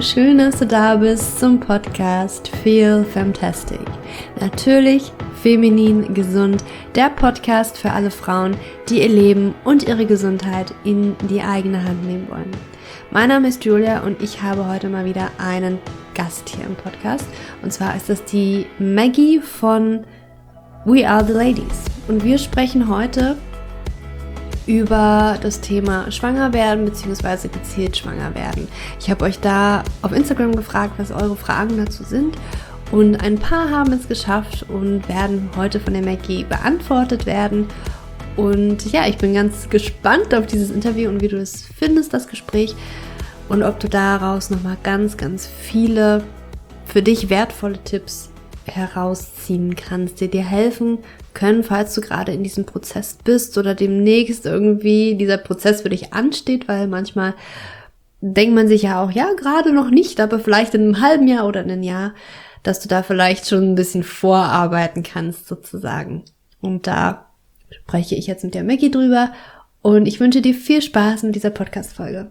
schön, dass du da bist zum Podcast Feel Fantastic. Natürlich feminin gesund, der Podcast für alle Frauen, die ihr Leben und ihre Gesundheit in die eigene Hand nehmen wollen. Mein Name ist Julia und ich habe heute mal wieder einen Gast hier im Podcast. Und zwar ist das die Maggie von We Are the Ladies. Und wir sprechen heute über das Thema Schwanger werden bzw. gezielt schwanger werden. Ich habe euch da auf Instagram gefragt, was eure Fragen dazu sind, und ein paar haben es geschafft und werden heute von der Maggie beantwortet werden. Und ja, ich bin ganz gespannt auf dieses Interview und wie du es findest, das Gespräch, und ob du daraus nochmal ganz, ganz viele für dich wertvolle Tipps herausziehen kannst, die dir helfen können, falls du gerade in diesem Prozess bist oder demnächst irgendwie dieser Prozess für dich ansteht, weil manchmal denkt man sich ja auch, ja, gerade noch nicht, aber vielleicht in einem halben Jahr oder in einem Jahr, dass du da vielleicht schon ein bisschen vorarbeiten kannst sozusagen. Und da spreche ich jetzt mit der Maggie drüber und ich wünsche dir viel Spaß mit dieser Podcast-Folge.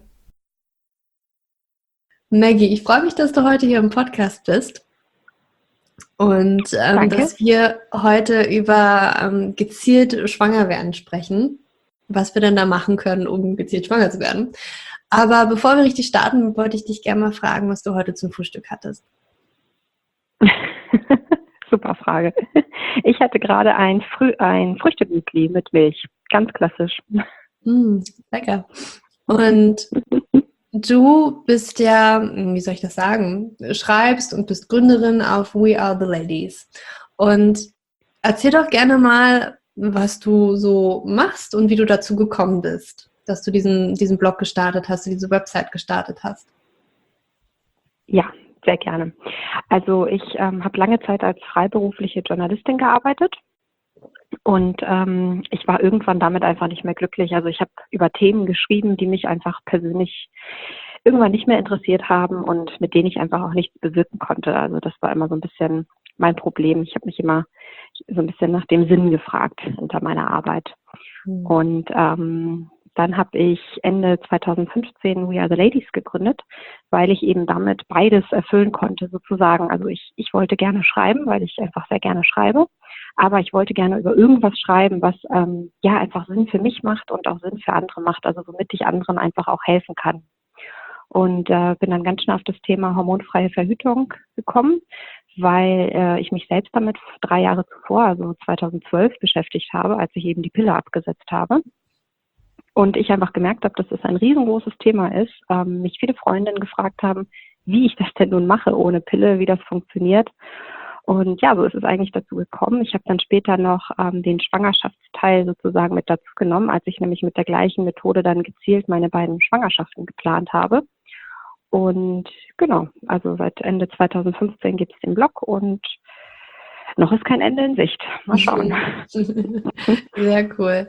Maggie, ich freue mich, dass du heute hier im Podcast bist. Und dass wir heute über gezielt schwanger werden sprechen, was wir denn da machen können, um gezielt schwanger zu werden. Aber bevor wir richtig starten, wollte ich dich gerne mal fragen, was du heute zum Frühstück hattest. Super Frage. Ich hatte gerade ein Frühstücksmüsli mit Milch. Ganz klassisch. Lecker. Und du bist ja, wie soll ich das sagen, schreibst und bist Gründerin auf We Are the Ladies. Und erzähl doch gerne mal, was du so machst und wie du dazu gekommen bist, dass du diesen Blog gestartet hast, diese Website gestartet hast. Ja, sehr gerne. Also ich habe lange Zeit als freiberufliche Journalistin gearbeitet. Und ich war irgendwann damit einfach nicht mehr glücklich. Also ich habe über Themen geschrieben, die mich einfach persönlich irgendwann nicht mehr interessiert haben und mit denen ich einfach auch nichts bewirken konnte. Also das war immer so ein bisschen mein Problem. Ich habe mich immer so ein bisschen nach dem Sinn gefragt hinter meiner Arbeit. Und dann habe ich Ende 2015 We Are the Ladies gegründet, weil ich eben damit beides erfüllen konnte sozusagen. Also ich wollte gerne schreiben, weil ich einfach sehr gerne schreibe. Aber ich wollte gerne über irgendwas schreiben, was einfach Sinn für mich macht und auch Sinn für andere macht, also womit ich anderen einfach auch helfen kann. Und bin dann ganz schnell auf das Thema hormonfreie Verhütung gekommen, weil ich mich selbst damit 3 Jahre zuvor, also 2012, beschäftigt habe, als ich eben die Pille abgesetzt habe. Und ich einfach gemerkt habe, dass es ein riesengroßes Thema ist. Mich viele Freundinnen gefragt haben, wie ich das denn nun mache ohne Pille, wie das funktioniert. Und ja, so ist es eigentlich dazu gekommen. Ich habe dann später noch den Schwangerschaftsteil sozusagen mit dazu genommen, als ich nämlich mit der gleichen Methode dann gezielt meine beiden Schwangerschaften geplant habe. Und genau, also seit Ende 2015 gibt es den Blog und noch ist kein Ende in Sicht. Mal schauen. Sehr cool.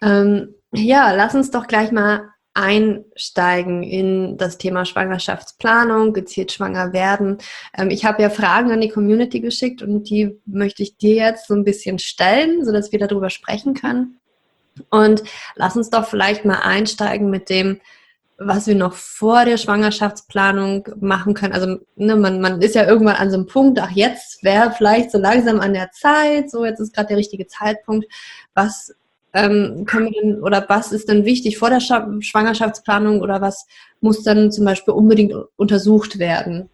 Ja, lass uns doch gleich mal einsteigen in das Thema Schwangerschaftsplanung, gezielt schwanger werden. Ich habe ja Fragen an die Community geschickt und die möchte ich dir jetzt so ein bisschen stellen, sodass wir darüber sprechen können. Und lass uns doch vielleicht mal einsteigen mit dem, was wir noch vor der Schwangerschaftsplanung machen können. Also man ist ja irgendwann an so einem Punkt, ach, jetzt wäre vielleicht so langsam an der Zeit, so jetzt ist gerade der richtige Zeitpunkt. Was können wir denn, oder was ist denn wichtig vor der Schwangerschaftsplanung, oder was muss dann zum Beispiel unbedingt untersucht werden?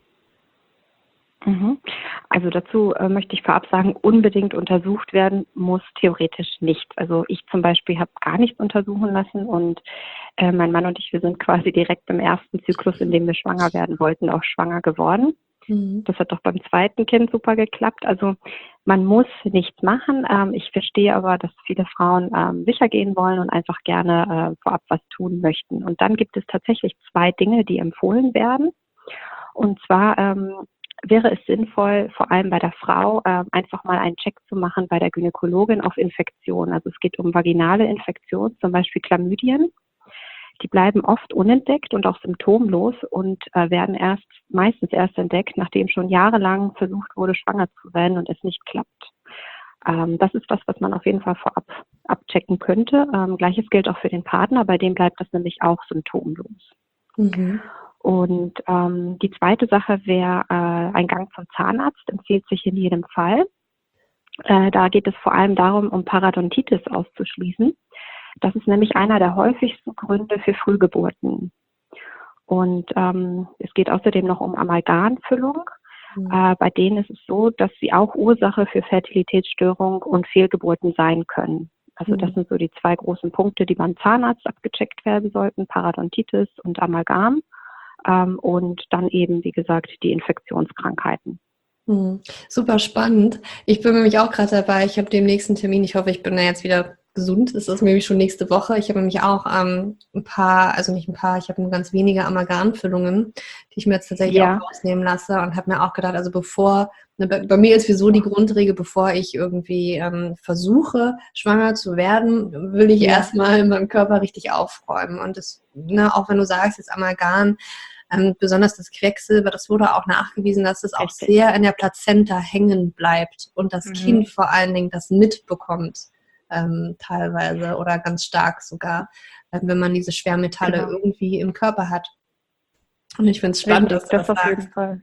Also dazu möchte ich vorab sagen, unbedingt untersucht werden muss theoretisch nichts. Also ich zum Beispiel habe gar nichts untersuchen lassen und mein Mann und ich, wir sind quasi direkt im ersten Zyklus, in dem wir schwanger werden wollten, auch schwanger geworden. Das hat doch beim zweiten Kind super geklappt. Also man muss nichts machen. Ich verstehe aber, dass viele Frauen sicher gehen wollen und einfach gerne vorab was tun möchten. Und dann gibt es tatsächlich 2 Dinge, die empfohlen werden. Und zwar wäre es sinnvoll, vor allem bei der Frau, einfach mal einen Check zu machen bei der Gynäkologin auf Infektionen. Also es geht um vaginale Infektionen, zum Beispiel Chlamydien. Die bleiben oft unentdeckt und auch symptomlos und werden meistens erst entdeckt, nachdem schon jahrelang versucht wurde, schwanger zu werden und es nicht klappt. Das ist was man auf jeden Fall vorab abchecken könnte. Gleiches gilt auch für den Partner, bei dem bleibt das nämlich auch symptomlos. Und die zweite Sache wäre ein Gang zum Zahnarzt, empfiehlt sich in jedem Fall. Da geht es vor allem darum, um Parodontitis auszuschließen. Das ist nämlich einer der häufigsten Gründe für Frühgeburten. Und es geht außerdem noch um Amalgamfüllung. Bei denen ist es so, dass sie auch Ursache für Fertilitätsstörung und Fehlgeburten sein können. Also das sind so die zwei großen Punkte, die beim Zahnarzt abgecheckt werden sollten, Parodontitis und Amalgam. Und dann eben, wie gesagt, die Infektionskrankheiten. Super spannend. Ich bin nämlich auch gerade dabei. Ich habe den nächsten Termin. Ich hoffe, ich bin da jetzt wieder gesund. Das ist nämlich schon nächste Woche. Ich habe nämlich auch ein paar, also nicht ein paar, ich habe nur ganz wenige Amalgamfüllungen, die ich mir jetzt tatsächlich auch rausnehmen lasse und habe mir auch gedacht, also bei mir ist sowieso die Grundregel, bevor ich irgendwie versuche, schwanger zu werden, will ich erstmal meinen Körper richtig aufräumen. Und das, auch wenn du sagst, jetzt Amalgam, besonders das Quecksilber, das wurde auch nachgewiesen, dass es auch sehr in der Plazenta hängen bleibt und das Kind vor allen Dingen das mitbekommt, teilweise oder ganz stark sogar, wenn man diese Schwermetalle irgendwie im Körper hat. Und ich finde es spannend, dass du das sagst. Auf jeden Fall.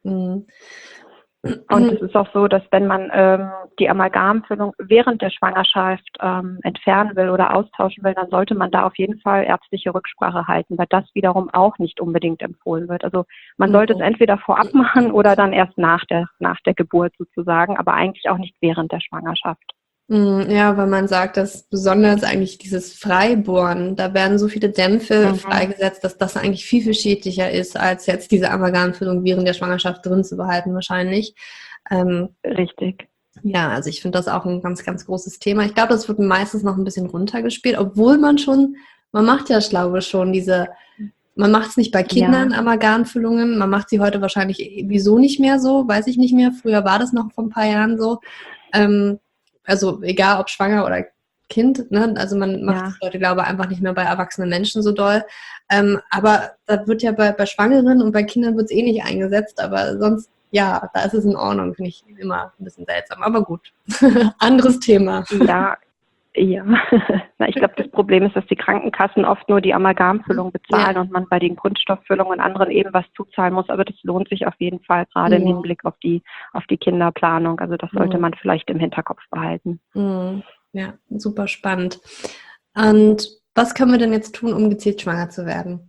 Und es ist auch so, dass wenn man die Amalgamfüllung während der Schwangerschaft entfernen will oder austauschen will, dann sollte man da auf jeden Fall ärztliche Rücksprache halten, weil das wiederum auch nicht unbedingt empfohlen wird. Also man sollte es entweder vorab machen oder dann erst nach der Geburt sozusagen, aber eigentlich auch nicht während der Schwangerschaft. Ja, weil man sagt, dass besonders eigentlich dieses Freibohren, da werden so viele Dämpfe freigesetzt, dass das eigentlich viel, viel schädlicher ist, als jetzt diese Amalgamfüllung während der Schwangerschaft drin zu behalten wahrscheinlich. Richtig. Ja, also ich finde das auch ein ganz, ganz großes Thema. Ich glaube, das wird meistens noch ein bisschen runtergespielt, obwohl man macht ja, glaube ich, schon man macht es nicht bei Kindern, Amalgamfüllungen, man macht sie heute wahrscheinlich wieso nicht mehr so, weiß ich nicht mehr. Früher war das noch vor ein paar Jahren so. Also egal ob schwanger oder Kind, ne? Also man macht es heute, glaube ich, einfach nicht mehr bei erwachsenen Menschen so doll. Aber da wird ja bei Schwangeren und bei Kindern wird es eh nicht eingesetzt, aber sonst, da ist es in Ordnung, finde ich immer ein bisschen seltsam. Aber gut, anderes Thema. Ja. Na, ich glaube, das Problem ist, dass die Krankenkassen oft nur die Amalgamfüllung bezahlen und man bei den Kunststofffüllungen und anderen eben was zuzahlen muss. Aber das lohnt sich auf jeden Fall, gerade im Hinblick auf die Kinderplanung. Also das sollte man vielleicht im Hinterkopf behalten. Ja, super spannend. Und was können wir denn jetzt tun, um gezielt schwanger zu werden?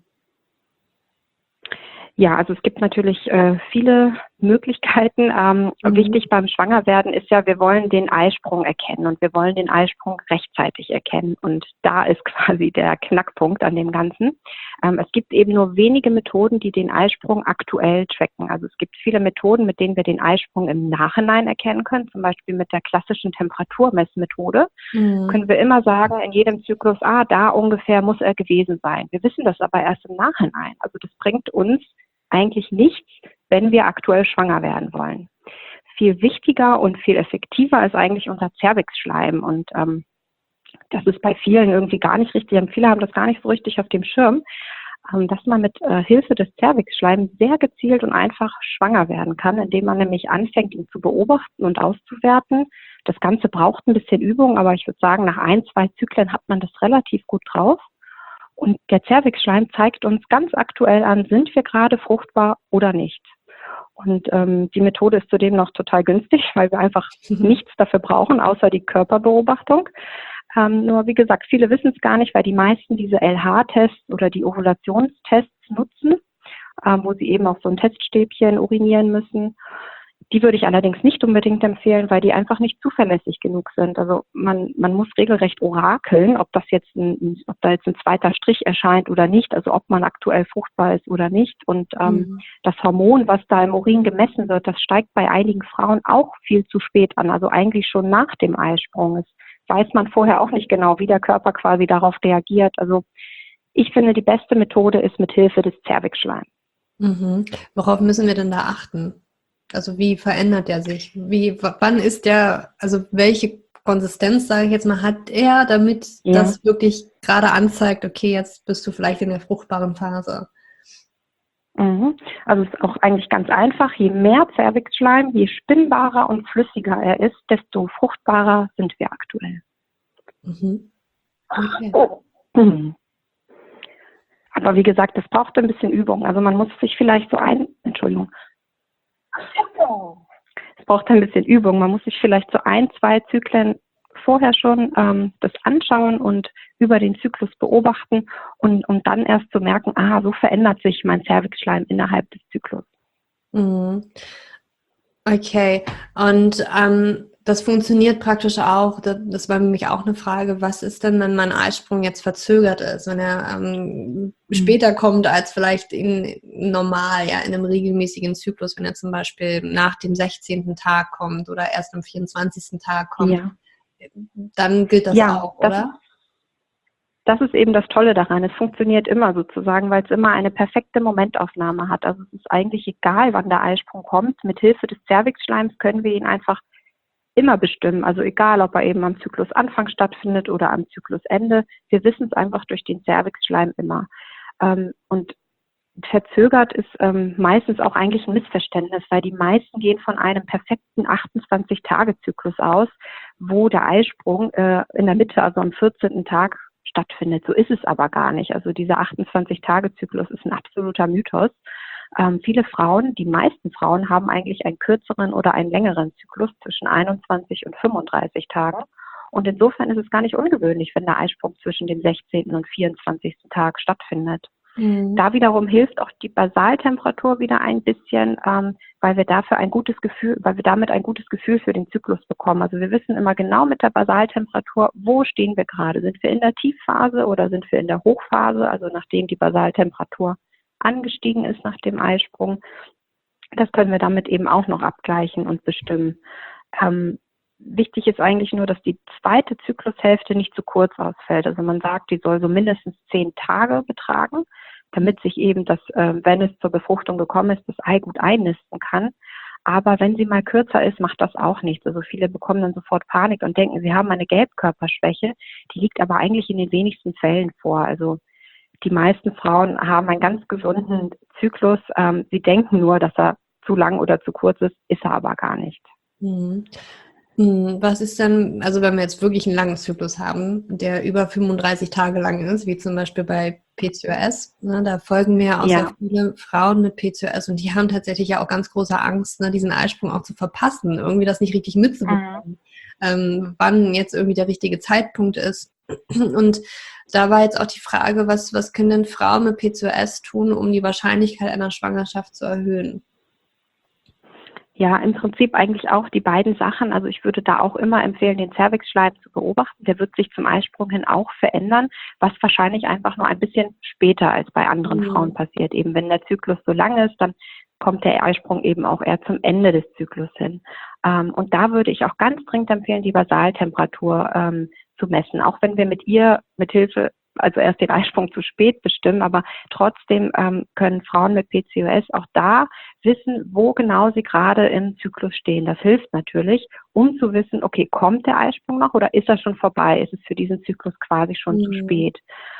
Ja, also es gibt natürlich viele Möglichkeiten. Wichtig beim Schwangerwerden ist ja, wir wollen den Eisprung erkennen und wir wollen den Eisprung rechtzeitig erkennen. Und da ist quasi der Knackpunkt an dem Ganzen. Es gibt eben nur wenige Methoden, die den Eisprung aktuell tracken. Also es gibt viele Methoden, mit denen wir den Eisprung im Nachhinein erkennen können. Zum Beispiel mit der klassischen Temperaturmessmethode können wir immer sagen, in jedem Zyklus, da ungefähr muss er gewesen sein. Wir wissen das aber erst im Nachhinein. Also das bringt uns eigentlich nichts, wenn wir aktuell schwanger werden wollen. Viel wichtiger und viel effektiver ist eigentlich unser Zervixschleim. Und das ist bei vielen irgendwie gar nicht richtig. Viele haben das gar nicht so richtig auf dem Schirm, dass man mit Hilfe des Zervixschleims sehr gezielt und einfach schwanger werden kann, indem man nämlich anfängt, ihn zu beobachten und auszuwerten. Das Ganze braucht ein bisschen Übung, aber ich würde sagen, nach 1-2 Zyklen hat man das relativ gut drauf. Und der Zervixschleim zeigt uns ganz aktuell an, sind wir gerade fruchtbar oder nicht. Und die Methode ist zudem noch total günstig, weil wir einfach nichts dafür brauchen, außer die Körperbeobachtung. Nur wie gesagt, viele wissen es gar nicht, weil die meisten diese LH-Tests oder die Ovulationstests nutzen, wo sie eben auf so ein Teststäbchen urinieren müssen. Die würde ich allerdings nicht unbedingt empfehlen, weil die einfach nicht zuverlässig genug sind. Also man muss regelrecht orakeln, ob da jetzt ein zweiter Strich erscheint oder nicht, also ob man aktuell fruchtbar ist oder nicht. Und das Hormon, was da im Urin gemessen wird, das steigt bei einigen Frauen auch viel zu spät an, also eigentlich schon nach dem Eisprung. Das weiß man vorher auch nicht genau, wie der Körper quasi darauf reagiert. Also ich finde, die beste Methode ist mit Hilfe des Zervixschleims. Worauf müssen wir denn da achten? Also wie verändert der sich? Wann ist der, also welche Konsistenz, sage ich jetzt mal, hat er, damit das wirklich gerade anzeigt, okay, jetzt bist du vielleicht in der fruchtbaren Phase? Also es ist auch eigentlich ganz einfach. Je mehr Zervixschleim, je spinnbarer und flüssiger er ist, desto fruchtbarer sind wir aktuell. Okay. Aber wie gesagt, das braucht ein bisschen Übung. Also man muss sich vielleicht es braucht ein bisschen Übung. Man muss sich vielleicht so 2 Zyklen vorher schon das anschauen und über den Zyklus beobachten und um dann erst zu merken, so verändert sich mein Zervixschleim innerhalb des Zyklus. Mhm. Okay, und das funktioniert praktisch auch, das war nämlich auch eine Frage, was ist denn, wenn mein Eisprung jetzt verzögert ist, wenn er später kommt als vielleicht normal, ja, in einem regelmäßigen Zyklus, wenn er zum Beispiel nach dem 16. Tag kommt oder erst am 24. Tag kommt, Ja, dann gilt das ja, auch, oder? das ist eben das Tolle daran. Es funktioniert immer sozusagen, weil es immer eine perfekte Momentaufnahme hat. Also es ist eigentlich egal, wann der Eisprung kommt. Mit Hilfe des Zervixschleims können wir ihn einfach immer bestimmen. Also egal, ob er eben am Zyklusanfang stattfindet oder am Zyklusende. Wir wissen es einfach durch den Zervixschleim immer. Und verzögert ist meistens auch eigentlich ein Missverständnis, weil die meisten gehen von einem perfekten 28-Tage-Zyklus aus, wo der Eisprung in der Mitte, also am 14. Tag stattfindet. So ist es aber gar nicht. Also dieser 28-Tage-Zyklus ist ein absoluter Mythos. Viele Frauen, die meisten Frauen haben eigentlich einen kürzeren oder einen längeren Zyklus zwischen 21 und 35 Tagen. Und insofern ist es gar nicht ungewöhnlich, wenn der Eisprung zwischen dem 16. und 24. Tag stattfindet. Mhm. Da wiederum hilft auch die Basaltemperatur wieder ein bisschen, weil wir damit ein gutes Gefühl für den Zyklus bekommen. Also wir wissen immer genau mit der Basaltemperatur, wo stehen wir gerade? Sind wir in der Tiefphase oder sind wir in der Hochphase? Also nachdem die Basaltemperatur angestiegen ist nach dem Eisprung. Das können wir damit eben auch noch abgleichen und bestimmen. Wichtig ist eigentlich nur, dass die zweite Zyklushälfte nicht zu kurz ausfällt. Also man sagt, die soll so mindestens 10 Tage betragen, damit sich eben das, wenn es zur Befruchtung gekommen ist, das Ei gut einnisten kann. Aber wenn sie mal kürzer ist, macht das auch nichts. Also viele bekommen dann sofort Panik und denken, sie haben eine Gelbkörperschwäche. Die liegt aber eigentlich in den wenigsten Fällen vor. Also die meisten Frauen haben einen ganz gesunden Zyklus. Sie denken nur, dass er zu lang oder zu kurz ist er aber gar nicht. Mhm. Was ist denn, also wenn wir jetzt wirklich einen langen Zyklus haben, der über 35 Tage lang ist, wie zum Beispiel bei PCOS, ne, da folgen mir ja auch sehr Ja. viele Frauen mit PCOS und die haben tatsächlich ja auch ganz große Angst, ne, diesen Eisprung auch zu verpassen, irgendwie das nicht richtig mitzubekommen, wann jetzt irgendwie der richtige Zeitpunkt ist. Und da war jetzt auch die Frage, was können denn Frauen mit PCOS tun, um die Wahrscheinlichkeit einer Schwangerschaft zu erhöhen? Ja, im Prinzip eigentlich auch die beiden Sachen. Also ich würde da auch immer empfehlen, den Zervixschleim zu beobachten. Der wird sich zum Eisprung hin auch verändern, was wahrscheinlich einfach nur ein bisschen später als bei anderen Frauen passiert. Eben wenn der Zyklus so lang ist, dann kommt der Eisprung eben auch eher zum Ende des Zyklus hin. Und da würde ich auch ganz dringend empfehlen, die Basaltemperatur zu messen. Auch wenn wir mit Hilfe also erst den Eisprung zu spät bestimmen, aber trotzdem können Frauen mit PCOS auch da wissen, wo genau sie gerade im Zyklus stehen. Das hilft natürlich, um zu wissen, okay, kommt der Eisprung noch oder ist er schon vorbei? Ist es für diesen Zyklus quasi schon zu spät?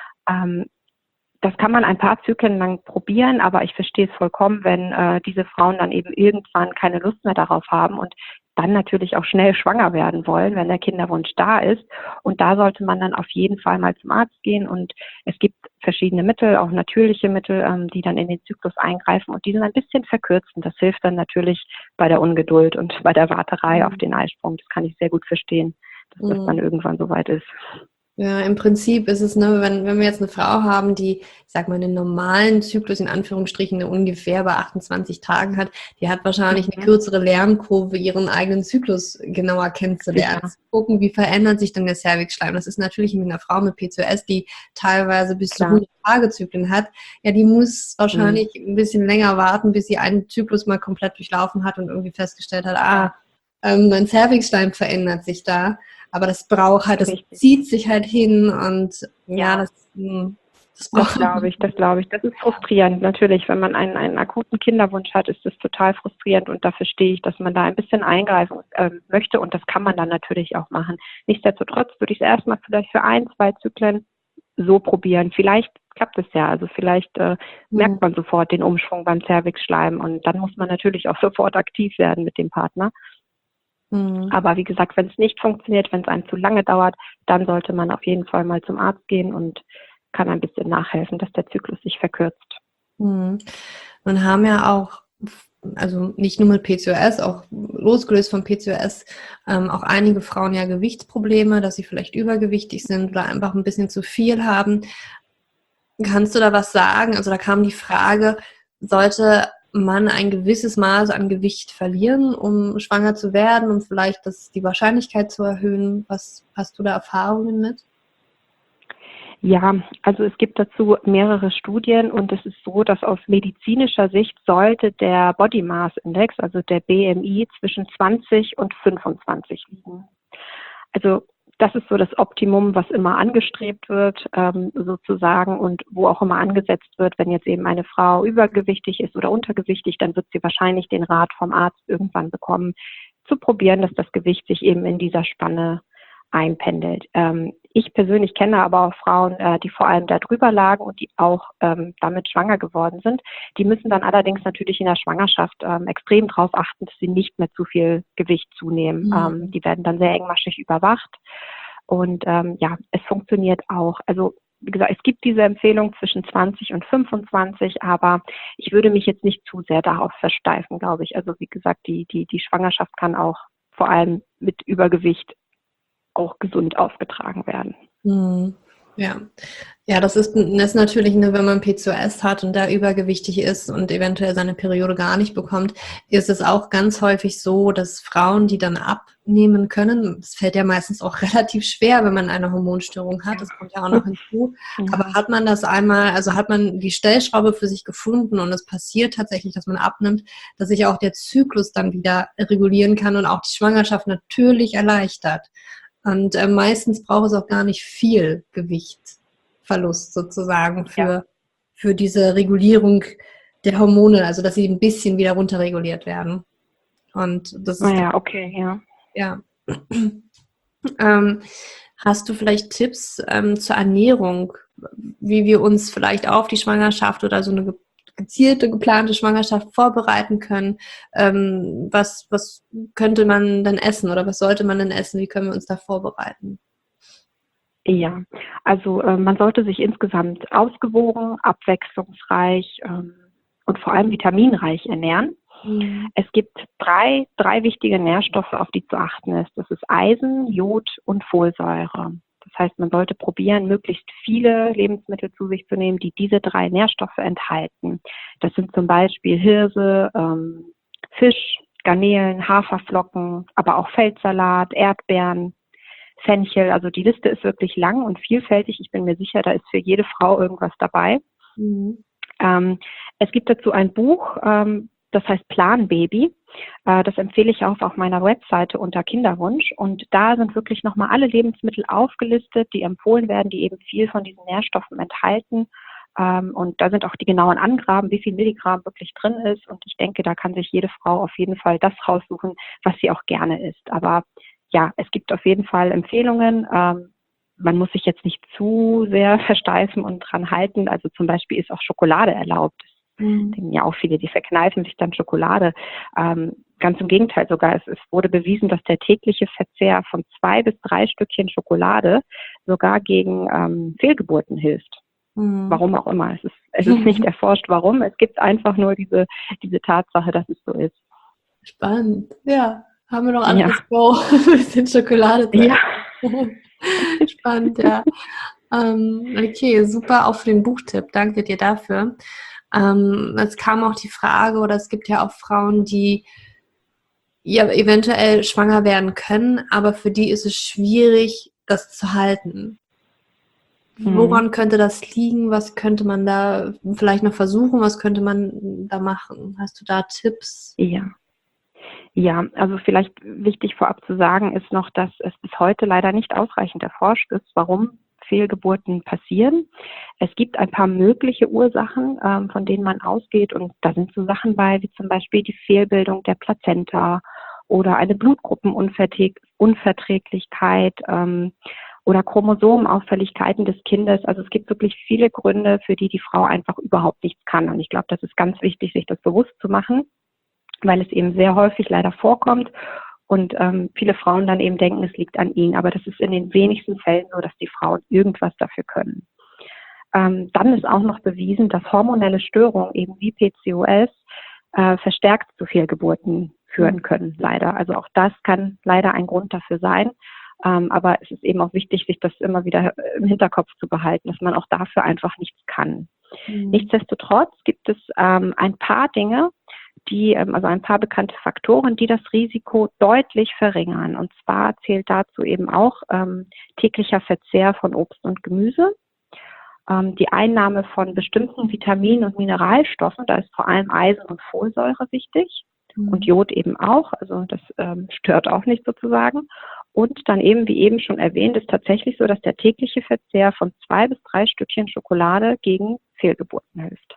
Das kann man ein paar Zyklen lang probieren, aber ich verstehe es vollkommen, wenn diese Frauen dann eben irgendwann keine Lust mehr darauf haben und dann natürlich auch schnell schwanger werden wollen, wenn der Kinderwunsch da ist. Und da sollte man dann auf jeden Fall mal zum Arzt gehen. Und es gibt verschiedene Mittel, auch natürliche Mittel, die dann in den Zyklus eingreifen und die sind ein bisschen verkürzen. Das hilft dann natürlich bei der Ungeduld und bei der Warterei auf den Eisprung. Das kann ich sehr gut verstehen, dass das dann irgendwann soweit ist. Ja, im Prinzip ist es, ne, wenn wir jetzt eine Frau haben, die, ich sag mal, einen normalen Zyklus in Anführungsstrichen ungefähr bei 28 Tagen hat, die hat wahrscheinlich eine kürzere Lernkurve, ihren eigenen Zyklus genauer kennenzulernen. Zu gucken, wie verändert sich denn der Cervixschleim. Das ist natürlich mit einer Frau mit PCOS, die teilweise bis zu 100 Tage Zyklen hat. Ja, die muss wahrscheinlich ein bisschen länger warten, bis sie einen Zyklus mal komplett durchlaufen hat und irgendwie festgestellt hat, mein Cervixschleim verändert sich da. Aber das braucht halt, das zieht sich halt hin und das braucht. Das glaube ich. Das ist frustrierend. Natürlich, wenn man einen akuten Kinderwunsch hat, ist das total frustrierend und da verstehe ich, dass man da ein bisschen eingreifen möchte und das kann man dann natürlich auch machen. Nichtsdestotrotz würde ich es erstmal vielleicht für 1-2 Zyklen so probieren. Vielleicht klappt es ja. Also vielleicht merkt man sofort den Umschwung beim Cervixschleim und dann muss man natürlich auch sofort aktiv werden mit dem Partner. Aber wie gesagt, wenn es nicht funktioniert, wenn es einem zu lange dauert, dann sollte man auf jeden Fall mal zum Arzt gehen und kann ein bisschen nachhelfen, dass der Zyklus sich verkürzt. Mhm. Und haben ja auch, also nicht nur mit PCOS, auch losgelöst von PCOS, auch einige Frauen ja Gewichtsprobleme, dass sie vielleicht übergewichtig sind oder einfach ein bisschen zu viel haben. Kannst du da was sagen? Also da kam die Frage, sollte man ein gewisses Maß an Gewicht verlieren, um schwanger zu werden, um vielleicht die Wahrscheinlichkeit zu erhöhen? Was hast du da Erfahrungen mit? Ja, also es gibt dazu mehrere Studien und es ist so, dass aus medizinischer Sicht sollte der Body Mass Index, also der BMI, zwischen 20 und 25 liegen. Also das ist so das Optimum, was immer angestrebt wird, sozusagen, und wo auch immer angesetzt wird. Wenn jetzt eben eine Frau übergewichtig ist oder untergewichtig, dann wird sie wahrscheinlich den Rat vom Arzt irgendwann bekommen, zu probieren, dass das Gewicht sich eben in dieser Spanne einpendelt. Ich persönlich kenne aber auch Frauen, die vor allem da drüber lagen und die auch damit schwanger geworden sind. Die müssen dann allerdings natürlich in der Schwangerschaft extrem darauf achten, dass sie nicht mehr zu viel Gewicht zunehmen. Die werden dann sehr engmaschig überwacht. Und ja, es funktioniert auch. Also wie gesagt, es gibt diese Empfehlung zwischen 20 und 25, aber ich würde mich jetzt nicht zu sehr darauf versteifen, glaube ich. Also wie gesagt, die Schwangerschaft kann auch vor allem mit Übergewicht auch gesund aufgetragen werden. Ja. Ja, das ist natürlich, wenn man PCOS hat und da übergewichtig ist und eventuell seine Periode gar nicht bekommt, ist es auch ganz häufig so, dass Frauen, die dann abnehmen können, es fällt ja meistens auch relativ schwer, wenn man eine Hormonstörung hat, das kommt ja auch noch hinzu, aber hat man das einmal, also hat man die Stellschraube für sich gefunden und es passiert tatsächlich, dass man abnimmt, dass sich auch der Zyklus dann wieder regulieren kann und auch die Schwangerschaft natürlich erleichtert. Und meistens braucht es auch gar nicht viel Gewichtverlust sozusagen für diese Regulierung der Hormone, also dass sie ein bisschen wieder runterreguliert werden. Und das ist okay, ja. Ja. Hast du vielleicht Tipps zur Ernährung, wie wir uns vielleicht auf die Schwangerschaft oder so eine gezielte, geplante Schwangerschaft vorbereiten können? Was könnte man dann essen oder was sollte man denn essen? Wie können wir uns da vorbereiten? Ja, also man sollte sich insgesamt ausgewogen, abwechslungsreich und vor allem vitaminreich ernähren. Es gibt drei wichtige Nährstoffe, auf die zu achten ist. Das ist Eisen, Jod und Folsäure. Das heißt, man sollte probieren, möglichst viele Lebensmittel zu sich zu nehmen, die diese 3 Nährstoffe enthalten. Das sind zum Beispiel Hirse, Fisch, Garnelen, Haferflocken, aber auch Feldsalat, Erdbeeren, Fenchel. Also die Liste ist wirklich lang und vielfältig. Ich bin mir sicher, da ist für jede Frau irgendwas dabei. Es gibt dazu ein Buch, das heißt Planbaby. Das empfehle ich auch auf meiner Webseite unter Kinderwunsch. Und da sind wirklich nochmal alle Lebensmittel aufgelistet, die empfohlen werden, die eben viel von diesen Nährstoffen enthalten. Und da sind auch die genauen Angaben, wie viel Milligramm wirklich drin ist. Und ich denke, da kann sich jede Frau auf jeden Fall das raussuchen, was sie auch gerne isst. Aber ja, es gibt auf jeden Fall Empfehlungen. Man muss sich jetzt nicht zu sehr versteifen und dran halten. Also zum Beispiel ist auch Schokolade erlaubt. Denken ja auch viele, die verkneifen sich dann Schokolade. Ganz im Gegenteil sogar, es wurde bewiesen, dass der tägliche Verzehr von 2 bis 3 Stückchen Schokolade sogar gegen Fehlgeburten hilft. Warum auch immer. Es ist nicht erforscht, warum. Es gibt einfach nur diese Tatsache, dass es so ist. Spannend. Ja, haben wir noch anderes Go, ein bisschen Schokolade zu essen. Spannend, ja. Okay, super auch für den Buchtipp. Danke dir dafür. Es kam auch die Frage, oder es gibt ja auch Frauen, die ja eventuell schwanger werden können, aber für die ist es schwierig, das zu halten. Woran könnte das liegen? Was könnte man da vielleicht noch versuchen? Was könnte man da machen? Hast du da Tipps? Ja, also vielleicht wichtig vorab zu sagen ist noch, dass es bis heute leider nicht ausreichend erforscht ist, warum Fehlgeburten passieren. Es gibt ein paar mögliche Ursachen, von denen man ausgeht, und da sind so Sachen bei, wie zum Beispiel die Fehlbildung der Plazenta oder eine Blutgruppenunverträglichkeit oder Chromosomenauffälligkeiten des Kindes. Also es gibt wirklich viele Gründe, für die Frau einfach überhaupt nichts kann. Und ich glaube, das ist ganz wichtig, sich das bewusst zu machen, weil es eben sehr häufig leider vorkommt. Und viele Frauen dann eben denken, es liegt an ihnen. Aber das ist in den wenigsten Fällen so, dass die Frauen irgendwas dafür können. dann ist auch noch bewiesen, dass hormonelle Störungen eben wie PCOS verstärkt zu Fehlgeburten führen können, leider. Also auch das kann leider ein Grund dafür sein. Aber es ist eben auch wichtig, sich das immer wieder im Hinterkopf zu behalten, dass man auch dafür einfach nichts kann. Nichtsdestotrotz gibt es ein paar Dinge, also ein paar bekannte Faktoren, die das Risiko deutlich verringern. Und zwar zählt dazu eben auch täglicher Verzehr von Obst und Gemüse, die Einnahme von bestimmten Vitaminen und Mineralstoffen, da ist vor allem Eisen und Folsäure wichtig und Jod eben auch, also das stört auch nicht sozusagen. Und dann eben, wie eben schon erwähnt, ist tatsächlich so, dass der tägliche Verzehr von 2 bis 3 Stückchen Schokolade gegen Fehlgeburten hilft.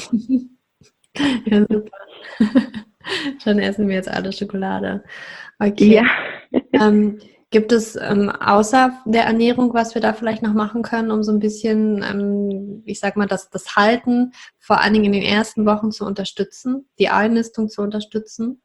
Ja, super. Dann essen wir jetzt alle Schokolade. Okay. Ja. Gibt es außer der Ernährung, was wir da vielleicht noch machen können, um so ein bisschen, ich sag mal, das Halten vor allen Dingen in den ersten Wochen zu unterstützen, die Einnistung zu unterstützen?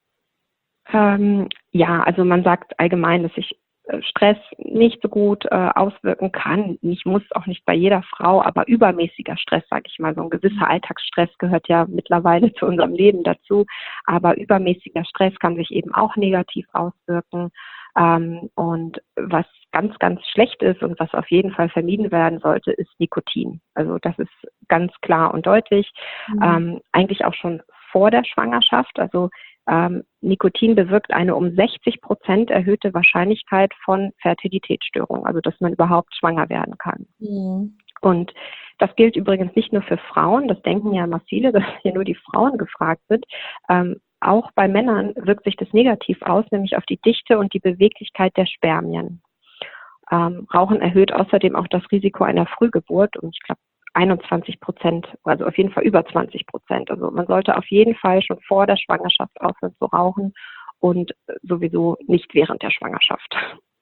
Ja, also man sagt allgemein, dass sich Stress nicht so gut auswirken kann. Nicht muss, auch nicht bei jeder Frau, aber übermäßiger Stress, sage ich mal. So ein gewisser Alltagsstress gehört ja mittlerweile zu unserem Leben dazu. Aber übermäßiger Stress kann sich eben auch negativ auswirken. Und was ganz, ganz schlecht ist und was auf jeden Fall vermieden werden sollte, ist Nikotin. Also das ist ganz klar und deutlich. Eigentlich auch schon vor der Schwangerschaft. Also Nikotin bewirkt eine um 60% erhöhte Wahrscheinlichkeit von Fertilitätsstörungen, also dass man überhaupt schwanger werden kann. Und das gilt übrigens nicht nur für Frauen, das denken ja immer viele, dass hier nur die Frauen gefragt sind. Auch bei Männern wirkt sich das negativ aus, nämlich auf die Dichte und die Beweglichkeit der Spermien. Rauchen erhöht außerdem auch das Risiko einer Frühgeburt und ich glaube 21%, also auf jeden Fall über 20%. Also man sollte auf jeden Fall schon vor der Schwangerschaft aufhören zu rauchen und sowieso nicht während der Schwangerschaft.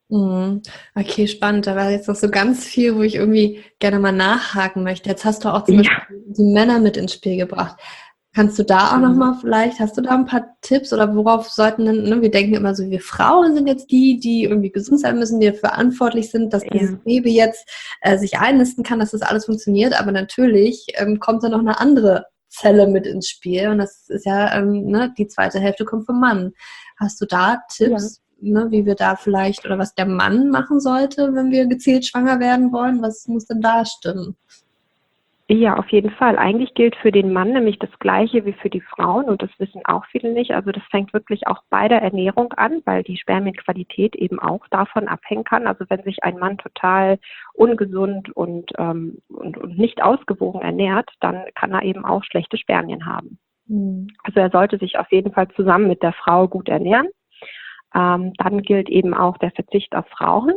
Okay, spannend. Da war jetzt noch so ganz viel, wo ich irgendwie gerne mal nachhaken möchte. Jetzt hast du auch zum Beispiel die Männer mit ins Spiel gebracht. Kannst du da auch nochmal vielleicht, hast du da ein paar Tipps oder worauf sollten denn, ne, wir denken immer so, wir Frauen sind jetzt die irgendwie gesund sein müssen, die verantwortlich sind, dass dieses Baby jetzt sich einnisten kann, dass das alles funktioniert, aber natürlich kommt da noch eine andere Zelle mit ins Spiel und das ist ja, ne, die zweite Hälfte kommt vom Mann. Hast du da Tipps, ne, wie wir da vielleicht oder was der Mann machen sollte, wenn wir gezielt schwanger werden wollen? Was muss denn da stimmen? Ja, auf jeden Fall. Eigentlich gilt für den Mann nämlich das Gleiche wie für die Frauen und das wissen auch viele nicht. Also das fängt wirklich auch bei der Ernährung an, weil die Spermienqualität eben auch davon abhängen kann. Also wenn sich ein Mann total ungesund und nicht ausgewogen ernährt, dann kann er eben auch schlechte Spermien haben. Also er sollte sich auf jeden Fall zusammen mit der Frau gut ernähren. Dann gilt eben auch der Verzicht auf Rauchen.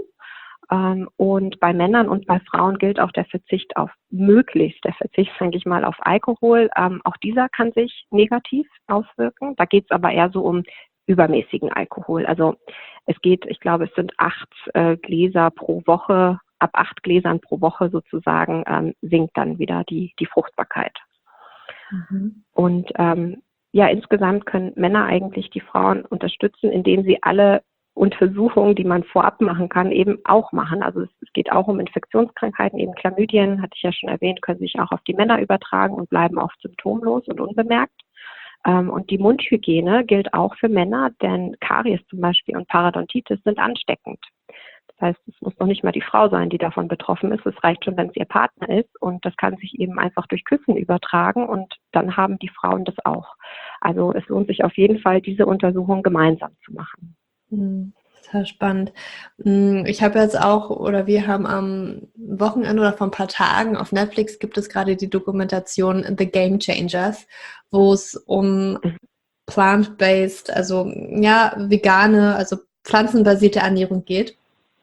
Und bei Männern und bei Frauen gilt auch der Verzicht, sage ich mal, auf Alkohol. Auch dieser kann sich negativ auswirken. Da geht es aber eher so um übermäßigen Alkohol. Also es geht, ich glaube, es sind 8 Gläser pro Woche. Ab 8 Gläsern pro Woche sozusagen sinkt dann wieder die Fruchtbarkeit. Und insgesamt können Männer eigentlich die Frauen unterstützen, indem sie alle Untersuchungen, die man vorab machen kann, eben auch machen. Also es geht auch um Infektionskrankheiten, eben Chlamydien, hatte ich ja schon erwähnt, können sich auch auf die Männer übertragen und bleiben oft symptomlos und unbemerkt. Und die Mundhygiene gilt auch für Männer, denn Karies zum Beispiel und Parodontitis sind ansteckend. Das heißt, es muss noch nicht mal die Frau sein, die davon betroffen ist. Es reicht schon, wenn es ihr Partner ist und das kann sich eben einfach durch Küssen übertragen und dann haben die Frauen das auch. Also es lohnt sich auf jeden Fall, diese Untersuchung gemeinsam zu machen. Total spannend. Ich habe jetzt auch, oder wir haben am Wochenende oder vor ein paar Tagen auf Netflix gibt es gerade die Dokumentation The Game Changers, wo es um plant-based, also ja, vegane, also pflanzenbasierte Ernährung geht.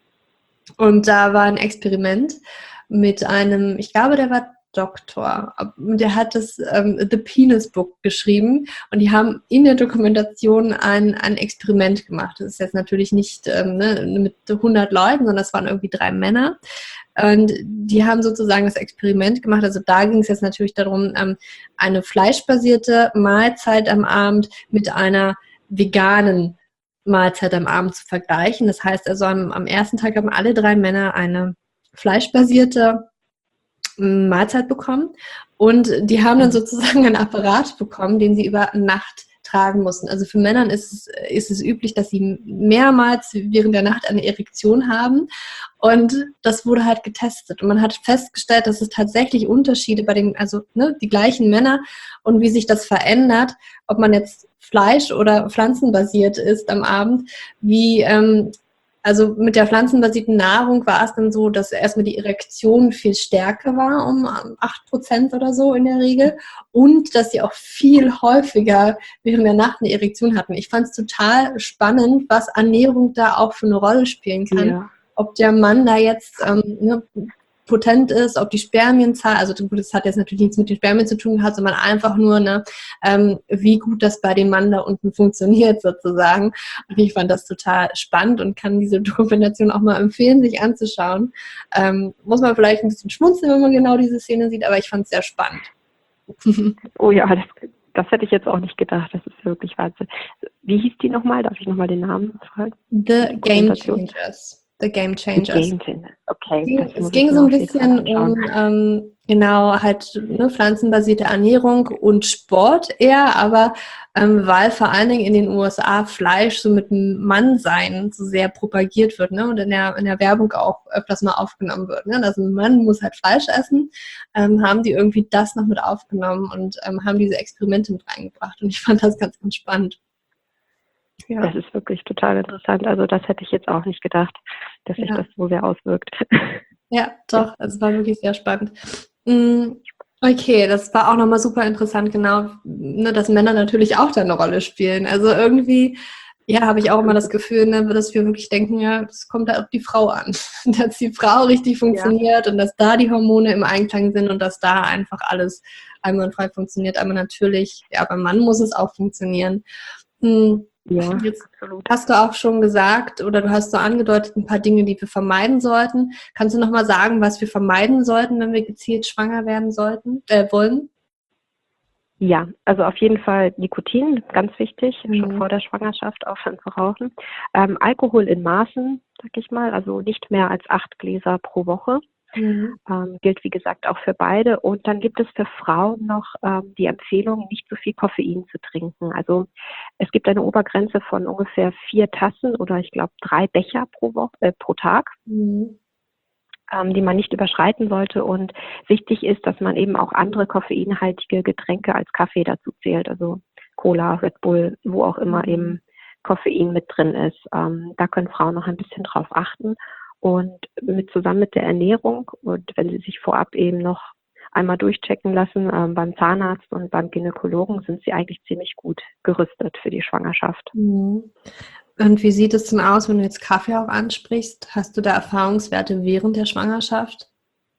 Und da war ein Experiment mit einem, ich glaube, der war Doktor, der hat das The Penis Book geschrieben und die haben in der Dokumentation ein Experiment gemacht. Das ist jetzt natürlich nicht mit 100 Leuten, sondern das waren irgendwie 3 Männer und die haben sozusagen das Experiment gemacht. Also da ging es jetzt natürlich darum, eine fleischbasierte Mahlzeit am Abend mit einer veganen Mahlzeit am Abend zu vergleichen. Das heißt also, am ersten Tag haben alle 3 Männer eine fleischbasierte Mahlzeit bekommen und die haben dann sozusagen einen Apparat bekommen, den sie über Nacht tragen mussten. Also für Männer ist es üblich, dass sie mehrmals während der Nacht eine Erektion haben und das wurde halt getestet und man hat festgestellt, dass es tatsächlich Unterschiede bei den, also die gleichen Männer und wie sich das verändert, ob man jetzt Fleisch- oder pflanzenbasiert isst am Abend, wie also mit der pflanzenbasierten Nahrung war es dann so, dass erstmal die Erektion viel stärker war, um 8% oder so in der Regel. Und dass sie auch viel häufiger während der Nacht eine Erektion hatten. Ich fand es total spannend, was Ernährung da auch für eine Rolle spielen kann. Ja. Ob der Mann da jetzt potent ist, ob die Spermienzahl, also gut, das hat jetzt natürlich nichts mit den Spermien zu tun gehabt, sondern einfach nur, wie gut das bei dem Mann da unten funktioniert sozusagen. Und ich fand das total spannend und kann diese Dokumentation auch mal empfehlen, sich anzuschauen. Muss man vielleicht ein bisschen schmunzeln, wenn man genau diese Szene sieht, aber ich fand es sehr spannend. Oh ja, das hätte ich jetzt auch nicht gedacht. Das ist wirklich Wahnsinn. Wie hieß die nochmal? Darf ich nochmal den Namen fragen? The Game Changers. The Game Changers. The Game Changers. Okay. Es ging so ein bisschen um pflanzenbasierte Ernährung und Sport eher, aber weil vor allen Dingen in den USA Fleisch so mit dem Mannsein so sehr propagiert wird, und in der Werbung auch öfters mal aufgenommen wird. Also ein Mann muss halt Fleisch essen, haben die irgendwie das noch mit aufgenommen und haben diese Experimente mit reingebracht. Und ich fand das ganz, ganz spannend. Ja. Das ist wirklich total interessant. Also das hätte ich jetzt auch nicht gedacht, dass sich das so sehr auswirkt. Ja, doch, es war wirklich sehr spannend. Okay, das war auch nochmal super interessant, genau, dass Männer natürlich auch da eine Rolle spielen. Also irgendwie, habe ich auch immer das Gefühl, dass wir wirklich denken, das kommt da auf die Frau an. Dass die Frau richtig funktioniert und dass da die Hormone im Einklang sind und dass da einfach alles einwandfrei funktioniert. Aber natürlich, beim Mann muss es auch funktionieren. Ja, jetzt absolut. Hast du auch schon gesagt oder du hast so angedeutet ein paar Dinge, die wir vermeiden sollten. Kannst du nochmal sagen, was wir vermeiden sollten, wenn wir gezielt schwanger werden wollen? Ja, also auf jeden Fall Nikotin, ganz wichtig, schon vor der Schwangerschaft aufhören zu rauchen. Alkohol in Maßen, sag ich mal, also nicht mehr als 8 Gläser pro Woche. Gilt, wie gesagt, auch für beide. Und dann gibt es für Frauen noch die Empfehlung, nicht so viel Koffein zu trinken. Also es gibt eine Obergrenze von ungefähr 4 Tassen oder ich glaube 3 Becher pro Tag, die man nicht überschreiten sollte. Und wichtig ist, dass man eben auch andere koffeinhaltige Getränke als Kaffee dazu zählt. Also Cola, Red Bull, wo auch immer eben Koffein mit drin ist. Da können Frauen noch ein bisschen drauf achten. Und zusammen mit der Ernährung und wenn sie sich vorab eben noch einmal durchchecken lassen beim Zahnarzt und beim Gynäkologen, sind sie eigentlich ziemlich gut gerüstet für die Schwangerschaft. Und wie sieht es denn aus, wenn du jetzt Kaffee auch ansprichst? Hast du da Erfahrungswerte während der Schwangerschaft?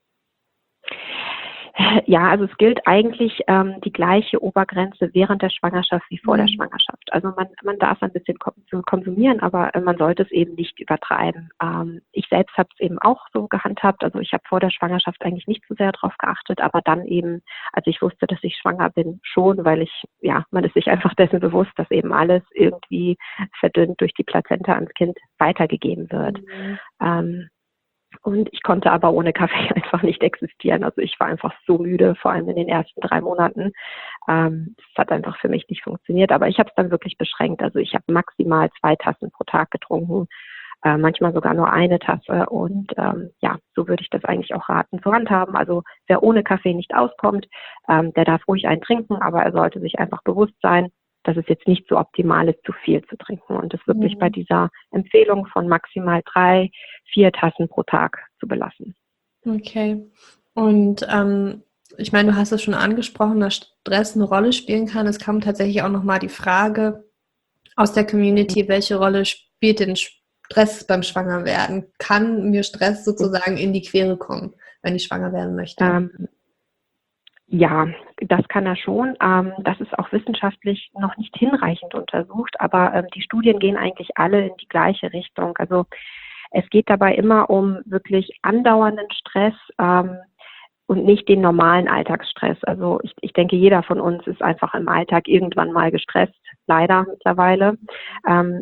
Ja, also es gilt eigentlich die gleiche Obergrenze während der Schwangerschaft wie vor der Schwangerschaft. Also man darf ein bisschen konsumieren, aber man sollte es eben nicht übertreiben. Ich selbst habe es eben auch so gehandhabt. Also ich habe vor der Schwangerschaft eigentlich nicht so sehr darauf geachtet, aber dann eben, als ich wusste, dass ich schwanger bin, schon, weil man ist sich einfach dessen bewusst, dass eben alles irgendwie verdünnt durch die Plazenta ans Kind weitergegeben wird. Und ich konnte aber ohne Kaffee einfach nicht existieren. Also ich war einfach so müde, vor allem in den ersten 3 Monaten. Es hat einfach für mich nicht funktioniert, aber ich habe es dann wirklich beschränkt. Also ich habe maximal 2 Tassen pro Tag getrunken, manchmal sogar nur 1 Tasse. Und so würde ich das eigentlich auch raten zu handhaben. Also wer ohne Kaffee nicht auskommt, der darf ruhig einen trinken, aber er sollte sich einfach bewusst sein, dass es jetzt nicht so optimal ist, zu viel zu trinken und es wirklich bei dieser Empfehlung von maximal 3, 4 Tassen pro Tag zu belassen. Okay. Und ich meine, du hast es schon angesprochen, dass Stress eine Rolle spielen kann. Es kam tatsächlich auch nochmal die Frage aus der Community, welche Rolle spielt denn Stress beim Schwangerwerden? Kann mir Stress sozusagen in die Quere kommen, wenn ich schwanger werden möchte? Ja, das kann er schon. Das ist auch wissenschaftlich noch nicht hinreichend untersucht, aber die Studien gehen eigentlich alle in die gleiche Richtung. Also es geht dabei immer um wirklich andauernden Stress und nicht den normalen Alltagsstress. Also ich denke, jeder von uns ist einfach im Alltag irgendwann mal gestresst, leider mittlerweile.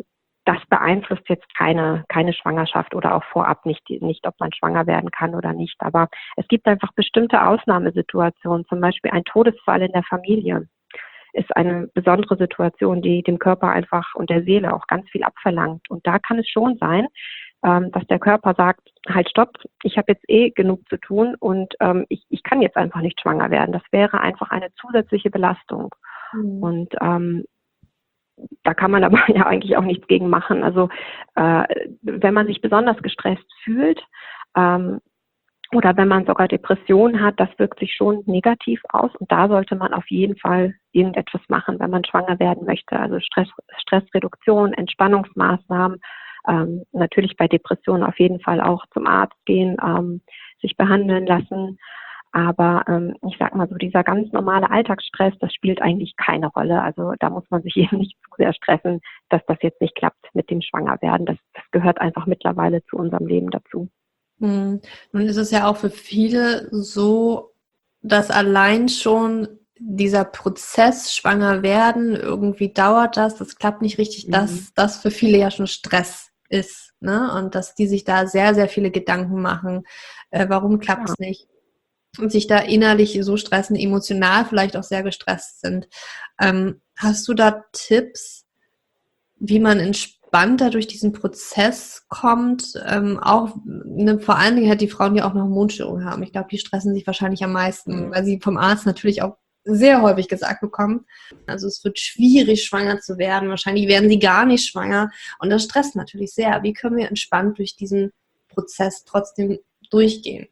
das beeinflusst jetzt keine Schwangerschaft oder auch vorab nicht, ob man schwanger werden kann oder nicht. Aber es gibt einfach bestimmte Ausnahmesituationen, zum Beispiel ein Todesfall in der Familie ist eine besondere Situation, die dem Körper einfach und der Seele auch ganz viel abverlangt. Und da kann es schon sein, dass der Körper sagt, halt stopp, ich habe jetzt genug zu tun und ich kann jetzt einfach nicht schwanger werden. Das wäre einfach eine zusätzliche Belastung. Und da kann man aber ja eigentlich auch nichts gegen machen. Also wenn man sich besonders gestresst fühlt oder wenn man sogar Depressionen hat, das wirkt sich schon negativ aus. Und da sollte man auf jeden Fall irgendetwas machen, wenn man schwanger werden möchte. Also Stressreduktion, Entspannungsmaßnahmen, natürlich bei Depressionen auf jeden Fall auch zum Arzt gehen, sich behandeln lassen. Aber ich sag mal so, dieser ganz normale Alltagsstress, das spielt eigentlich keine Rolle. Also da muss man sich eben nicht zu sehr stressen, dass das jetzt nicht klappt mit dem Schwangerwerden. Das gehört einfach mittlerweile zu unserem Leben dazu. Nun ist es ja auch für viele so, dass allein schon dieser Prozess schwanger werden, irgendwie dauert das klappt nicht richtig, dass das für viele ja schon Stress ist, ne? Und dass die sich da sehr, sehr viele Gedanken machen, warum klappt es nicht? Und sich da innerlich so stressen, emotional vielleicht auch sehr gestresst sind. Hast du da Tipps, wie man entspannter durch diesen Prozess kommt? Vor allen Dingen halt die Frauen, die auch eine Hormonstörung haben. Ich glaube, die stressen sich wahrscheinlich am meisten, weil sie vom Arzt natürlich auch sehr häufig gesagt bekommen, also es wird schwierig, schwanger zu werden. Wahrscheinlich werden sie gar nicht schwanger. Und das stresst natürlich sehr. Wie können wir entspannt durch diesen Prozess trotzdem durchgehen?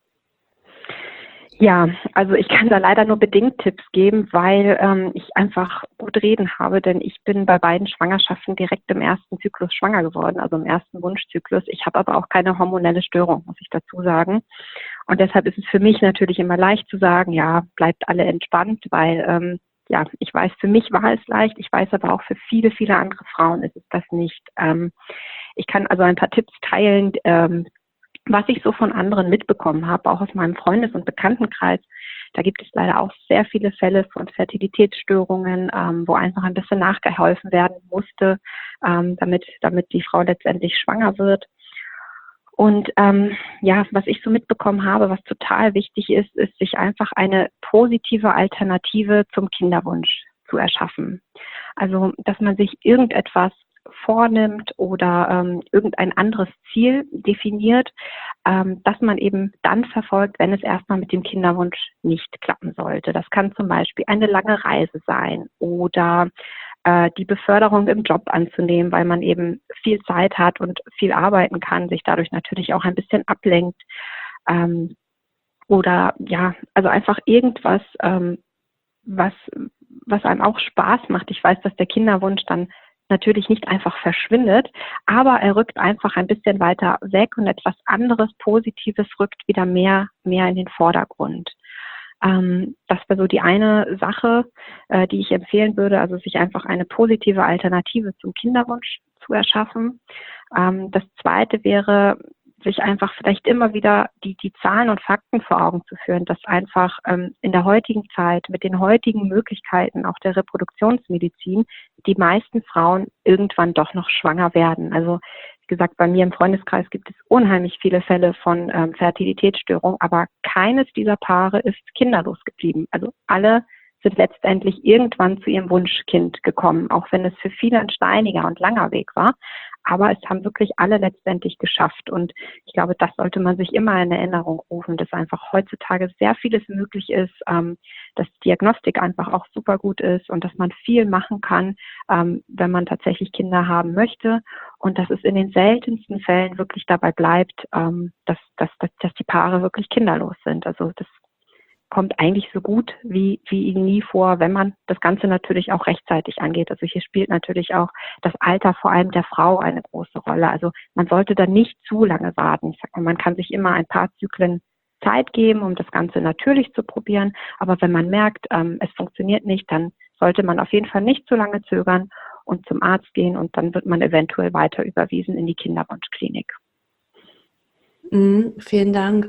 Ja, also ich kann da leider nur bedingt Tipps geben, weil ich einfach gut reden habe, denn ich bin bei beiden Schwangerschaften direkt im ersten Zyklus schwanger geworden, also im ersten Wunschzyklus. Ich habe aber auch keine hormonelle Störung, muss ich dazu sagen. Und deshalb ist es für mich natürlich immer leicht zu sagen, ja, bleibt alle entspannt, weil ich weiß, für mich war es leicht. Ich weiß aber auch, für viele, viele andere Frauen ist es das nicht. Ich kann also ein paar Tipps teilen, was ich so von anderen mitbekommen habe, auch aus meinem Freundes- und Bekanntenkreis. Da gibt es leider auch sehr viele Fälle von Fertilitätsstörungen, wo einfach ein bisschen nachgeholfen werden musste, damit die Frau letztendlich schwanger wird. Und was ich so mitbekommen habe, was total wichtig ist, sich einfach eine positive Alternative zum Kinderwunsch zu erschaffen. Also, dass man sich irgendetwas vornimmt oder irgendein anderes Ziel definiert, das man eben dann verfolgt, wenn es erstmal mit dem Kinderwunsch nicht klappen sollte. Das kann zum Beispiel eine lange Reise sein oder die Beförderung im Job anzunehmen, weil man eben viel Zeit hat und viel arbeiten kann, sich dadurch natürlich auch ein bisschen ablenkt. Also einfach irgendwas, was einem auch Spaß macht. Ich weiß, dass der Kinderwunsch dann natürlich nicht einfach verschwindet, aber er rückt einfach ein bisschen weiter weg und etwas anderes, Positives rückt wieder mehr in den Vordergrund. Das wäre so die eine Sache, die ich empfehlen würde, also sich einfach eine positive Alternative zum Kinderwunsch zu erschaffen. Das zweite wäre, sich einfach vielleicht immer wieder die Zahlen und Fakten vor Augen zu führen, dass einfach in der heutigen Zeit mit den heutigen Möglichkeiten auch der Reproduktionsmedizin die meisten Frauen irgendwann doch noch schwanger werden. Also wie gesagt, bei mir im Freundeskreis gibt es unheimlich viele Fälle von Fertilitätsstörungen, aber keines dieser Paare ist kinderlos geblieben. Also alle sind letztendlich irgendwann zu ihrem Wunschkind gekommen, auch wenn es für viele ein steiniger und langer Weg war. Aber es haben wirklich alle letztendlich geschafft. Und ich glaube, das sollte man sich immer in Erinnerung rufen, dass einfach heutzutage sehr vieles möglich ist, dass Diagnostik einfach auch super gut ist und dass man viel machen kann, wenn man tatsächlich Kinder haben möchte. Und dass es in den seltensten Fällen wirklich dabei bleibt, dass die Paare wirklich kinderlos sind. Also das kommt eigentlich so gut wie nie vor, wenn man das Ganze natürlich auch rechtzeitig angeht. Also hier spielt natürlich auch das Alter vor allem der Frau eine große Rolle. Also man sollte da nicht zu lange warten. Ich sag mal, man kann sich immer ein paar Zyklen Zeit geben, um das Ganze natürlich zu probieren. Aber wenn man merkt, es funktioniert nicht, dann sollte man auf jeden Fall nicht zu lange zögern und zum Arzt gehen und dann wird man eventuell weiter überwiesen in die Kinderwunschklinik. Vielen Dank.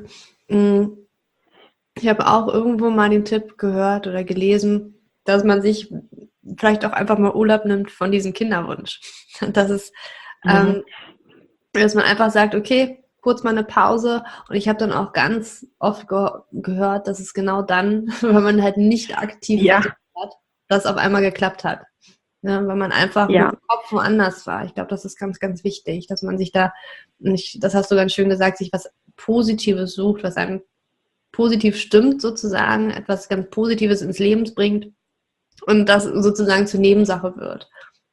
Ich habe auch irgendwo mal den Tipp gehört oder gelesen, dass man sich vielleicht auch einfach mal Urlaub nimmt von diesem Kinderwunsch. Dass es Mhm. Dass man einfach sagt, okay, kurz mal eine Pause. Und ich habe dann auch ganz oft gehört, dass es genau dann, wenn man halt nicht aktiv Ja, versucht hat, dass auf einmal geklappt hat. Ne? Weil man einfach mit ja, dem Kopf woanders war. Ich glaube, das ist ganz, ganz wichtig, dass man sich da nicht, das hast du ganz schön gesagt, sich was Positives sucht, was einem positiv stimmt sozusagen, etwas ganz Positives ins Leben bringt und das sozusagen zur Nebensache wird.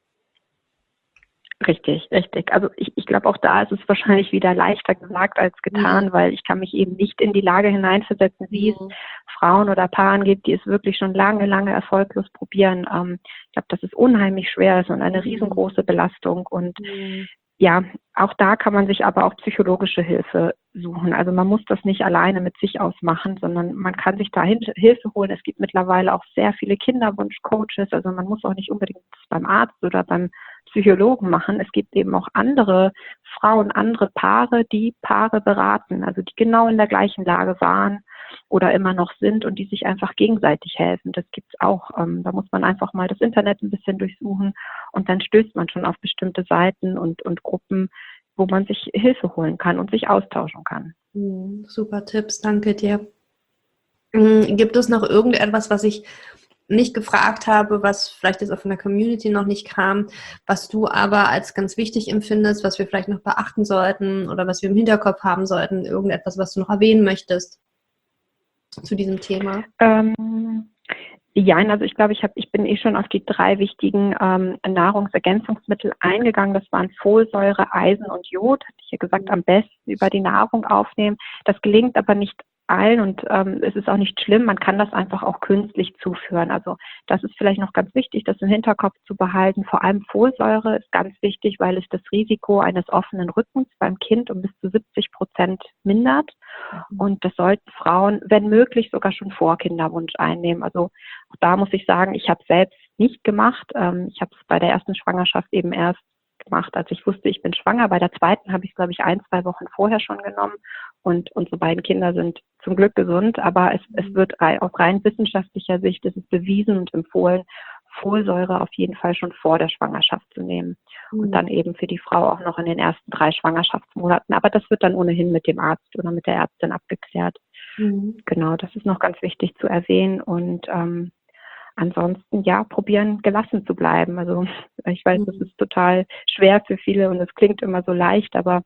richtig, richtig. Also ich glaube, auch da ist es wahrscheinlich wieder leichter gesagt als Mhm. getan, weil ich kann mich eben nicht in die Lage hineinversetzen, wie es Mhm. Frauen oder Paaren gibt, die es wirklich schon lange, lange erfolglos probieren. Ich glaube, dass es unheimlich schwer ist und eine riesengroße Belastung. Und Mhm. ja, auch da kann man sich aber auch psychologische Hilfe suchen. Also man muss das nicht alleine mit sich ausmachen, sondern man kann sich da Hilfe holen. Es gibt mittlerweile auch sehr viele Kinderwunsch-Coaches. Also man muss auch nicht unbedingt beim Arzt oder beim Psychologen machen. Es gibt eben auch andere Frauen, andere Paare, die Paare beraten, also die genau in der gleichen Lage waren oder immer noch sind und die sich einfach gegenseitig helfen. Das gibt's auch. Da muss man einfach mal das Internet ein bisschen durchsuchen und dann stößt man schon auf bestimmte Seiten und Gruppen, wo man sich Hilfe holen kann und sich austauschen kann. Super Tipps, danke dir. Gibt es noch irgendetwas, was ich nicht gefragt habe, was vielleicht jetzt auch von der Community noch nicht kam, was du aber als ganz wichtig empfindest, was wir vielleicht noch beachten sollten oder was wir im Hinterkopf haben sollten, irgendetwas, was du noch erwähnen möchtest zu diesem Thema? Ja, also ich glaube, ich bin schon auf die 3 wichtigen Nahrungsergänzungsmittel eingegangen. Das waren Folsäure, Eisen und Jod. Hatte ich ja gesagt, am besten über die Nahrung aufnehmen. Das gelingt aber nicht allen und es ist auch nicht schlimm. Man kann das einfach auch künstlich zuführen. Also das ist vielleicht noch ganz wichtig, das im Hinterkopf zu behalten. Vor allem Folsäure ist ganz wichtig, weil es das Risiko eines offenen Rückens beim Kind um bis zu 70% mindert. Und das sollten Frauen, wenn möglich, sogar schon vor Kinderwunsch einnehmen. Also auch da muss ich sagen, ich habe es selbst nicht gemacht. Ich habe es bei der ersten Schwangerschaft eben erst gemacht, als ich wusste, ich bin schwanger. Bei der zweiten habe ich es, glaube ich, 1, 2 Wochen vorher schon genommen. Und unsere beiden Kinder sind zum Glück gesund. Aber es wird aus rein wissenschaftlicher Sicht, es ist bewiesen und empfohlen, Folsäure auf jeden Fall schon vor der Schwangerschaft zu nehmen. Und dann eben für die Frau auch noch in den ersten 3 Schwangerschaftsmonaten. Aber das wird dann ohnehin mit dem Arzt oder mit der Ärztin abgeklärt. Mhm. Genau, das ist noch ganz wichtig zu erwähnen. Und ansonsten, ja, probieren, gelassen zu bleiben. Also ich weiß, das ist total schwer für viele und es klingt immer so leicht, aber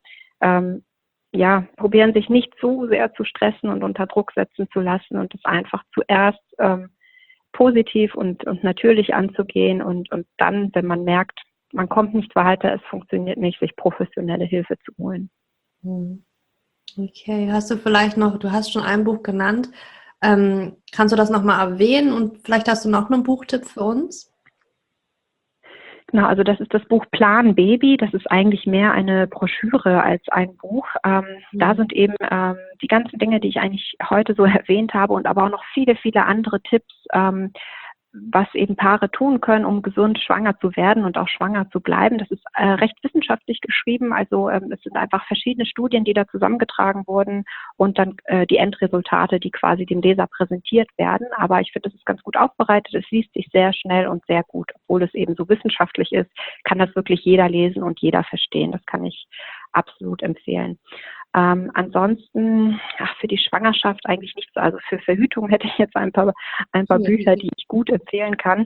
ja, probieren sich nicht zu sehr zu stressen und unter Druck setzen zu lassen und es einfach zuerst positiv und natürlich anzugehen und dann, wenn man merkt, man kommt nicht weiter, es funktioniert nicht, sich professionelle Hilfe zu holen. Okay, hast du vielleicht noch, du hast schon ein Buch genannt, kannst du das nochmal erwähnen und vielleicht hast du noch einen Buchtipp für uns? Genau, also das ist das Buch Plan Baby. Das ist eigentlich mehr eine Broschüre als ein Buch. Da sind eben die ganzen Dinge, die ich eigentlich heute so erwähnt habe und aber auch noch viele, viele andere Tipps, was eben Paare tun können, um gesund schwanger zu werden und auch schwanger zu bleiben. Das ist recht wissenschaftlich geschrieben. Also es sind einfach verschiedene Studien, die da zusammengetragen wurden und dann die Endresultate, die quasi dem Leser präsentiert werden. Aber ich finde, das ist ganz gut aufbereitet. Es liest sich sehr schnell und sehr gut. Obwohl es eben so wissenschaftlich ist, kann das wirklich jeder lesen und jeder verstehen. Das kann ich absolut empfehlen. Ansonsten, für die Schwangerschaft eigentlich nichts. Also für Verhütung hätte ich jetzt ein paar Bücher, die ich gut empfehlen kann.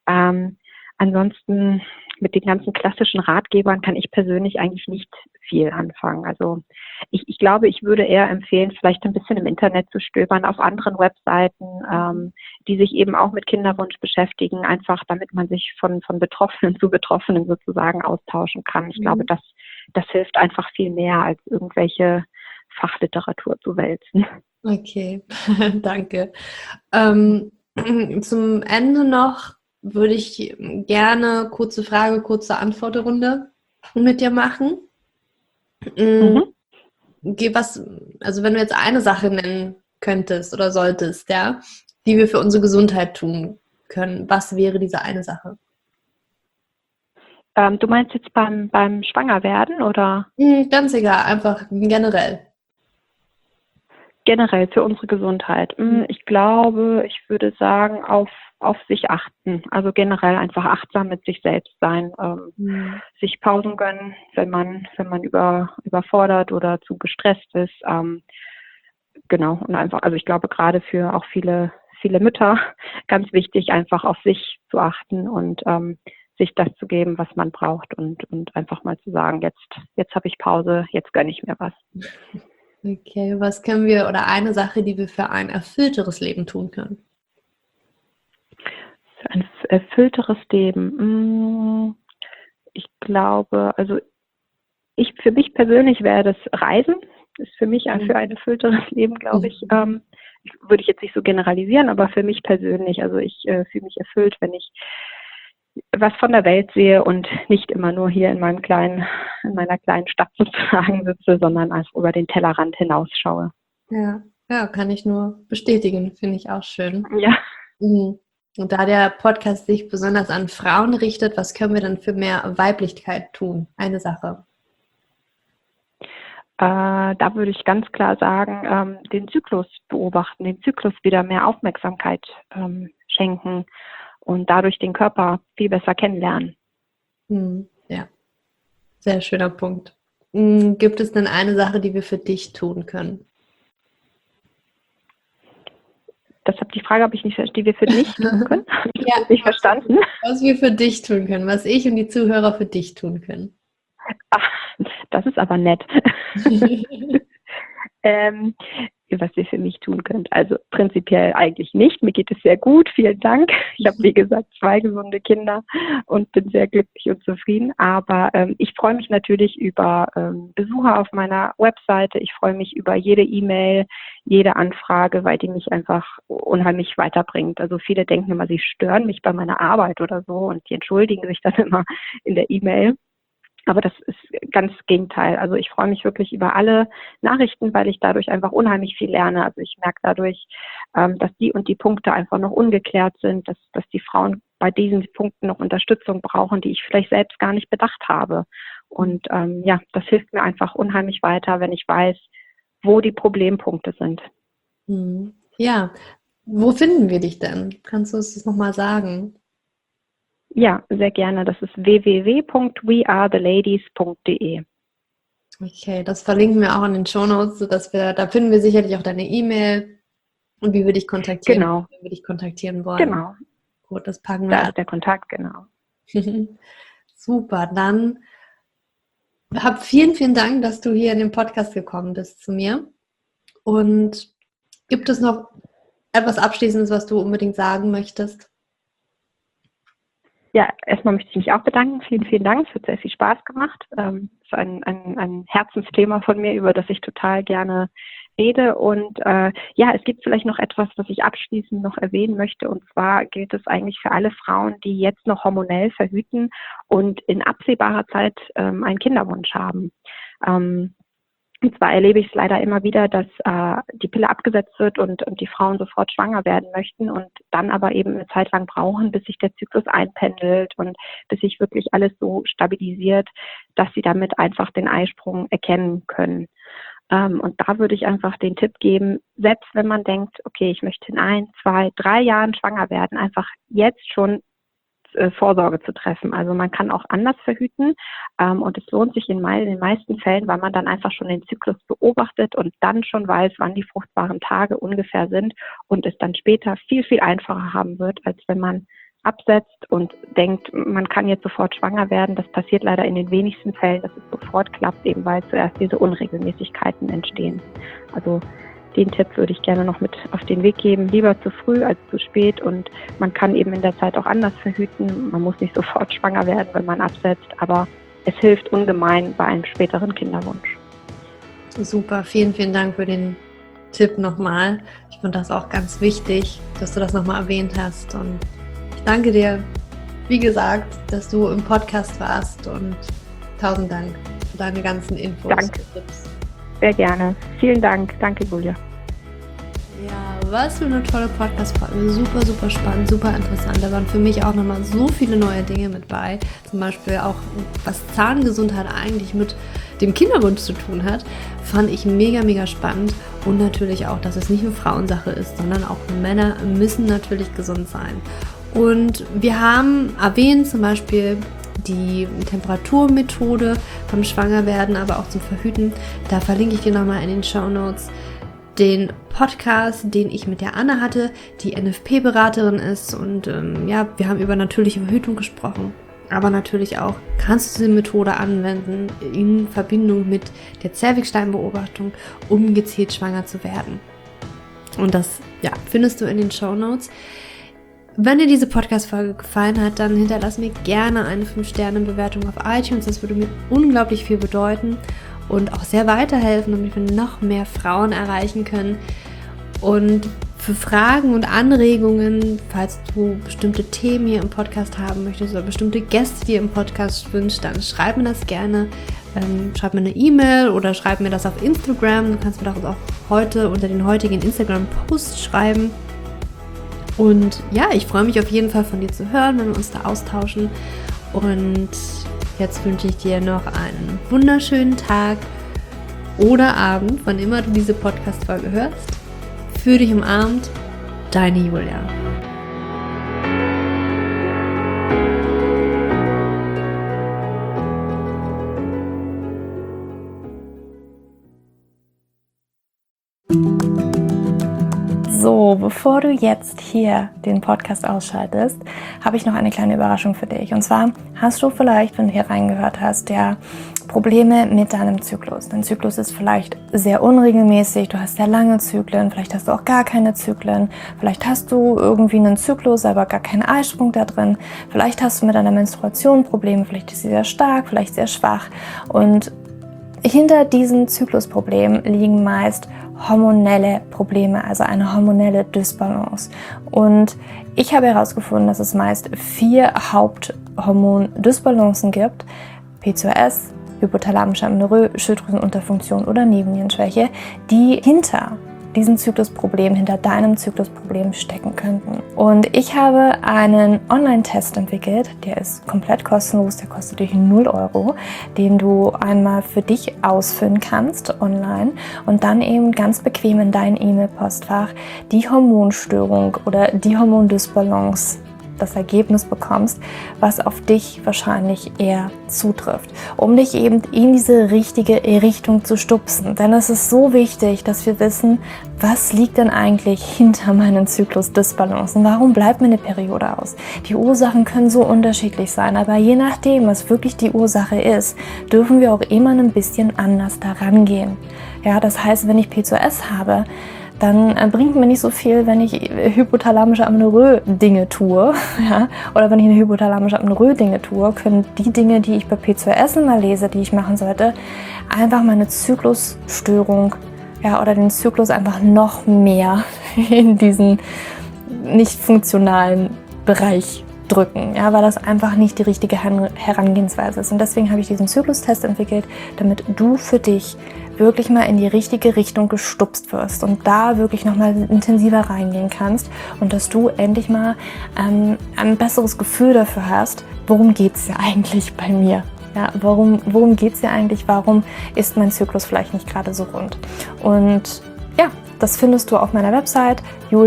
Ansonsten mit den ganzen klassischen Ratgebern kann ich persönlich eigentlich nicht viel anfangen. Also ich glaube, ich würde eher empfehlen, vielleicht ein bisschen im Internet zu stöbern, auf anderen Webseiten, die sich eben auch mit Kinderwunsch beschäftigen, einfach damit man sich von Betroffenen zu Betroffenen sozusagen austauschen kann. Ich glaube, das hilft einfach viel mehr, als irgendwelche Fachliteratur zu wälzen. Okay, danke. Zum Ende noch würde ich gerne kurze Frage, kurze Antwortrunde mit dir machen. Mhm. Also wenn du jetzt eine Sache nennen könntest oder solltest, ja, die wir für unsere Gesundheit tun können, was wäre diese eine Sache? Du meinst jetzt beim Schwangerwerden oder Ganz egal, einfach generell. generell für unsere Gesundheit? Ich glaube, ich würde sagen, auf auf sich achten. Also generell einfach achtsam mit sich selbst sein, sich Pausen gönnen, wenn man überfordert oder zu gestresst ist. Genau, und einfach, also ich glaube gerade für auch viele Mütter ganz wichtig, einfach auf sich zu achten und sich das zu geben, was man braucht und einfach mal zu sagen, jetzt habe ich Pause, jetzt gönne ich mir was. Okay, was können wir, oder eine Sache, die wir für ein erfüllteres Leben tun können? Für ein erfüllteres Leben, ich glaube, also für mich persönlich wäre das Reisen, ist für mich für ein erfüllteres Leben, glaube ich, würde ich jetzt nicht so generalisieren, aber für mich persönlich, also ich fühle mich erfüllt, wenn ich was von der Welt sehe und nicht immer nur hier in meiner kleinen Stadt sozusagen sitze, sondern einfach über den Tellerrand hinausschaue. Ja, kann ich nur bestätigen, finde ich auch schön. Ja. Und da der Podcast sich besonders an Frauen richtet, was können wir dann für mehr Weiblichkeit tun? Eine Sache. Da würde ich ganz klar sagen, den Zyklus beobachten, den Zyklus wieder mehr Aufmerksamkeit schenken und dadurch den Körper viel besser kennenlernen. Ja, sehr schöner Punkt. Gibt es denn eine Sache, die wir für dich tun können? Die Frage habe ich nicht verstanden, die wir für dich tun können. Ja, nicht verstanden. Was wir für dich tun können, was ich und die Zuhörer für dich tun können. Ach, das ist aber nett. Was ihr für mich tun könnt. Also prinzipiell eigentlich nicht. Mir geht es sehr gut. Vielen Dank. Ich habe, wie gesagt, 2 gesunde Kinder und bin sehr glücklich und zufrieden. Aber ich freue mich natürlich über Besucher auf meiner Webseite. Ich freue mich über jede E-Mail, jede Anfrage, weil die mich einfach unheimlich weiterbringt. Also viele denken immer, sie stören mich bei meiner Arbeit oder so und die entschuldigen sich dann immer in der E-Mail. Aber das ist ganz das Gegenteil. Also ich freue mich wirklich über alle Nachrichten, weil ich dadurch einfach unheimlich viel lerne. Also ich merke dadurch, dass die und die Punkte einfach noch ungeklärt sind, dass die Frauen bei diesen Punkten noch Unterstützung brauchen, die ich vielleicht selbst gar nicht bedacht habe. Und das hilft mir einfach unheimlich weiter, wenn ich weiß, wo die Problempunkte sind. Ja, wo finden wir dich denn? Kannst du uns das nochmal sagen? Ja, sehr gerne. Das ist www.weartheladies.de. Okay, das verlinken wir auch in den Shownotes, sodass da finden wir sicherlich auch deine E-Mail und wie wir dich kontaktieren, genau. Wenn wir dich kontaktieren wollen. Genau. Gut, das packen wir. Da ist der Kontakt, genau. Super, dann vielen, vielen Dank, dass du hier in den Podcast gekommen bist zu mir. Und gibt es noch etwas Abschließendes, was du unbedingt sagen möchtest? Ja, erstmal möchte ich mich auch bedanken. Vielen, vielen Dank. Es hat sehr viel Spaß gemacht. Es ist ein Herzensthema von mir, über das ich total gerne rede. Und es gibt vielleicht noch etwas, was ich abschließend noch erwähnen möchte. Und zwar gilt es eigentlich für alle Frauen, die jetzt noch hormonell verhüten und in absehbarer Zeit einen Kinderwunsch haben. Und zwar erlebe ich es leider immer wieder, dass die Pille abgesetzt wird und die Frauen sofort schwanger werden möchten und dann aber eben eine Zeit lang brauchen, bis sich der Zyklus einpendelt und bis sich wirklich alles so stabilisiert, dass sie damit einfach den Eisprung erkennen können. Und da würde ich einfach den Tipp geben, selbst wenn man denkt, okay, ich möchte in 1, 2, 3 Jahren schwanger werden, einfach jetzt schon Vorsorge zu treffen. Also man kann auch anders verhüten und es lohnt sich in den meisten Fällen, weil man dann einfach schon den Zyklus beobachtet und dann schon weiß, wann die fruchtbaren Tage ungefähr sind und es dann später viel, viel einfacher haben wird, als wenn man absetzt und denkt, man kann jetzt sofort schwanger werden. Das passiert leider in den wenigsten Fällen, dass es sofort klappt, eben weil zuerst diese Unregelmäßigkeiten entstehen. Also den Tipp würde ich gerne noch mit auf den Weg geben. Lieber zu früh als zu spät und man kann eben in der Zeit auch anders verhüten. Man muss nicht sofort schwanger werden, wenn man absetzt, aber es hilft ungemein bei einem späteren Kinderwunsch. Super, vielen, vielen Dank für den Tipp nochmal. Ich fand das auch ganz wichtig, dass du das nochmal erwähnt hast und ich danke dir, wie gesagt, dass du im Podcast warst und 1000 Dank für deine ganzen Infos. Danke. Sehr gerne. Vielen Dank. Danke, Julia. Ja, was für eine tolle Podcast-Folge. Super, super spannend, super interessant. Da waren für mich auch nochmal so viele neue Dinge mit bei. Zum Beispiel auch, was Zahngesundheit eigentlich mit dem Kinderwunsch zu tun hat, fand ich mega, mega spannend. Und natürlich auch, dass es nicht nur Frauensache ist, sondern auch Männer müssen natürlich gesund sein. Und wir haben erwähnt zum Beispiel die Temperaturmethode beim Schwangerwerden, aber auch zum Verhüten. Da verlinke ich dir nochmal in den Shownotes den Podcast, den ich mit der Anna hatte, die NFP-Beraterin ist. Und wir haben über natürliche Verhütung gesprochen. Aber natürlich auch, kannst du diese Methode anwenden in Verbindung mit der Zervixsteinbeobachtung, um gezielt schwanger zu werden. Und das findest du in den Shownotes. Wenn dir diese Podcast-Folge gefallen hat, dann hinterlass mir gerne eine 5-Sterne-Bewertung auf iTunes. Das würde mir unglaublich viel bedeuten und auch sehr weiterhelfen, damit wir noch mehr Frauen erreichen können. Und für Fragen und Anregungen, falls du bestimmte Themen hier im Podcast haben möchtest oder bestimmte Gäste dir im Podcast wünschst, dann schreib mir das gerne. Schreib mir eine E-Mail oder schreib mir das auf Instagram. Du kannst mir das auch heute unter den heutigen Instagram-Post schreiben. Und ja, ich freue mich auf jeden Fall von dir zu hören, wenn wir uns da austauschen. Und jetzt wünsche ich dir noch einen wunderschönen Tag oder Abend, wann immer du diese Podcast-Folge hörst. Fühl dich umarmt, deine Julia. So, bevor du jetzt hier den Podcast ausschaltest, habe ich noch eine kleine Überraschung für dich. Und zwar hast du vielleicht, wenn du hier reingehört hast, Probleme mit deinem Zyklus. Dein Zyklus ist vielleicht sehr unregelmäßig, du hast sehr lange Zyklen, vielleicht hast du auch gar keine Zyklen, vielleicht hast du irgendwie einen Zyklus, aber gar keinen Eisprung da drin, vielleicht hast du mit deiner Menstruation Probleme, vielleicht ist sie sehr stark, vielleicht sehr schwach. Und hinter diesen Zyklusproblemen liegen meist hormonelle Probleme, also eine hormonelle Dysbalance. Und ich habe herausgefunden, dass es meist 4 Haupthormon-Dysbalancen gibt: PCOS, hypothalamische Amenorrhoe, Schilddrüsenunterfunktion oder Nebennierenschwäche, die hinter diesen Zyklusproblem, hinter deinem Zyklusproblem stecken könnten. Und ich habe einen Online-Test entwickelt, der ist komplett kostenlos, der kostet dich 0 €, den du einmal für dich ausfüllen kannst online und dann eben ganz bequem in dein E-Mail-Postfach die Hormonstörung oder die Hormondysbalance, das Ergebnis bekommst, was auf dich wahrscheinlich eher zutrifft, um dich eben in diese richtige Richtung zu stupsen. Denn es ist so wichtig, dass wir wissen, was liegt denn eigentlich hinter meinen Zyklusdysbalancen? Warum bleibt mir eine Periode aus? Die Ursachen können so unterschiedlich sein, aber je nachdem, was wirklich die Ursache ist, dürfen wir auch immer ein bisschen anders daran gehen. Ja, das heißt, wenn ich PCOS habe, dann bringt mir nicht so viel, wenn ich hypothalamische Amenorrhoe Dinge tue, ja, oder wenn ich eine hypothalamische Amenorrhoe Dinge tue, können die Dinge, die ich bei PCOS immer lese, die ich machen sollte, einfach meine Zyklusstörung, ja, oder den Zyklus einfach noch mehr in diesen nicht funktionalen Bereich drücken, ja, weil das einfach nicht die richtige Herangehensweise ist. Und deswegen habe ich diesen Zyklustest entwickelt, damit du für dich wirklich mal in die richtige Richtung gestupst wirst und da wirklich nochmal intensiver reingehen kannst und dass du endlich mal ein besseres Gefühl dafür hast, worum geht es ja eigentlich bei mir? Ja, worum geht es ja eigentlich? Warum ist mein Zyklus vielleicht nicht gerade so rund? Und ja, das findest du auf meiner Website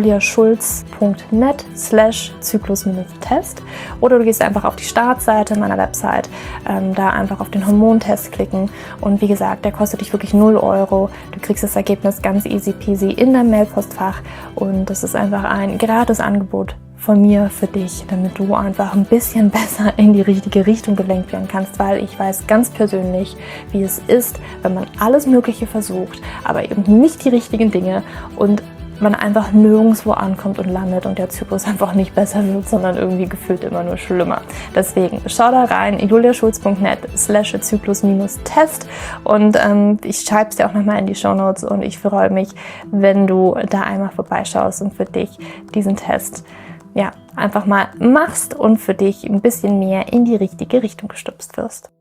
juliaschulz.net/Zyklus-Test oder du gehst einfach auf die Startseite meiner Website, da einfach auf den Hormontest klicken und wie gesagt, der kostet dich wirklich 0 €. Du kriegst das Ergebnis ganz easy peasy in deinem Mailpostfach und das ist einfach ein gratis Angebot von mir für dich, damit du einfach ein bisschen besser in die richtige Richtung gelenkt werden kannst, weil ich weiß ganz persönlich, wie es ist, wenn man alles Mögliche versucht, aber eben nicht die richtigen Dinge und man einfach nirgendwo ankommt und landet und der Zyklus einfach nicht besser wird, sondern irgendwie gefühlt immer nur schlimmer. Deswegen schau da rein, juliaschulz.net/Zyklus-Test und ich schreibe es dir auch nochmal in die Shownotes und ich freue mich, wenn du da einmal vorbeischaust und für dich diesen Test einfach mal machst und für dich ein bisschen mehr in die richtige Richtung gestupst wirst.